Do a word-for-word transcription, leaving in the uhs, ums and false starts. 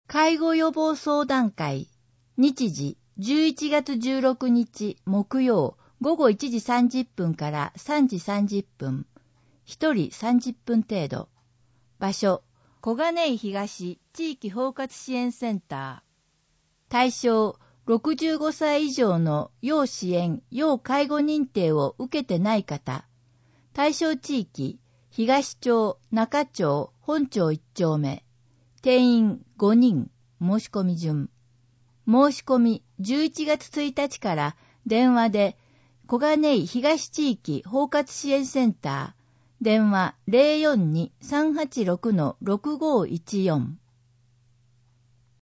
介護予防相談会、日時じゅういちがつじゅうろくにち木曜午後いちじさんじゅっぷんからさんじさんじゅっぷん、ひとりさんじゅっぷん程度。場所、小金井東地域包括支援センター。対象、ろくじゅうごさい以上の要支援・要介護認定を受けてない方。対象地域、東町、中町、本町いち丁目。定員ごにん、申し込み順。申し込みじゅういちがつついたちから電話で小金井東地域包括支援センター、電話 ゼロよんに さんはちろく ろくごいちよん